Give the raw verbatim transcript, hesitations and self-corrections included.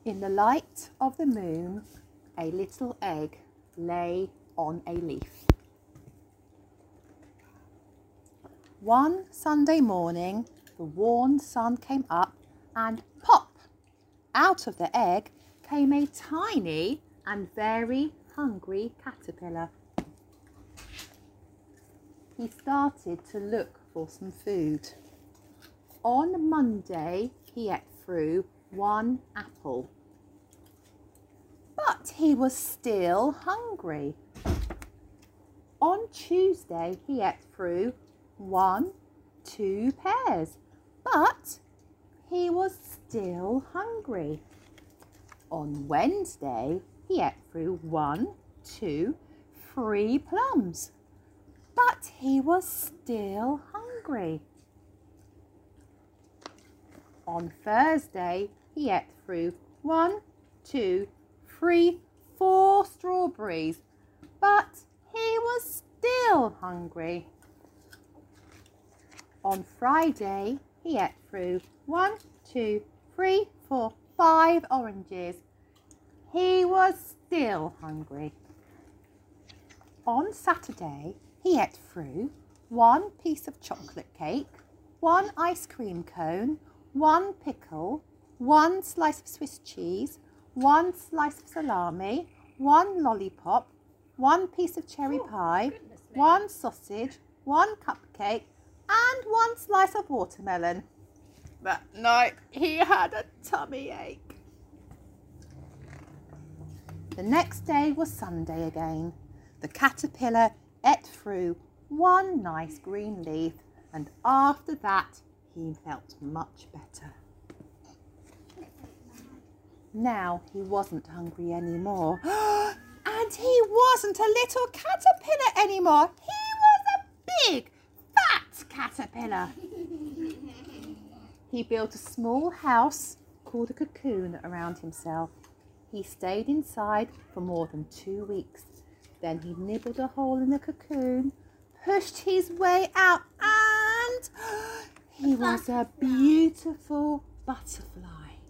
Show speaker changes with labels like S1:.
S1: In the light of the moon, a little egg lay on a leaf. One Sunday morning, the warm sun came up and pop! Out of the egg came a tiny and very hungry caterpillar. He started to look for some food. On Monday, he ate through one apple. But he was still hungry. On Tuesday, he ate through one, two pears. But he was still hungry. On Wednesday, he ate through one, two, three plums. But he was still hungry. On Thursday, he ate through one, two, three, four strawberries. But he was still hungry. On Friday, he ate through one, two, three, four, five oranges. He was still hungry. On Saturday, he ate through one piece of chocolate cake, one ice cream cone, one pickle, one slice of Swiss cheese, one slice of salami, one lollipop, one piece of cherry pie, one sausage, one cupcake, and one slice of watermelon. That night he had a tummy ache. The next day was Sunday again. The caterpillar ate through one nice green leaf, and after that he felt much better. Now he wasn't hungry anymore. And he wasn't a little caterpillar anymore. He was a big, fat caterpillar. He built a small house called a cocoon around himself. He stayed inside for more than two weeks. Then he nibbled a hole in the cocoon, pushed his way out, and he was a beautiful butterfly.